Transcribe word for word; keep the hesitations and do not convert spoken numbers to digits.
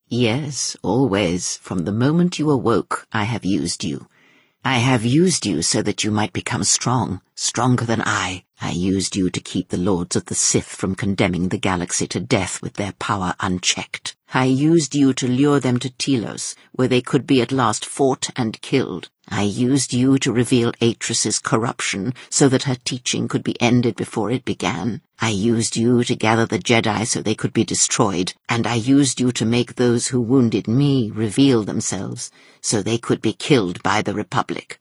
Yes, always. From the moment you awoke, I have used you. I have used you so that you might become strong, stronger than I. I used you to keep the Lords of the Sith from condemning the galaxy to death with their power unchecked. I used you to lure them to Telos, where they could be at last fought and killed. I used you to reveal Atris's corruption so that her teaching could be ended before it began. I used you to gather the Jedi so they could be destroyed, and I used you to make those who wounded me reveal themselves so they could be killed by the Republic.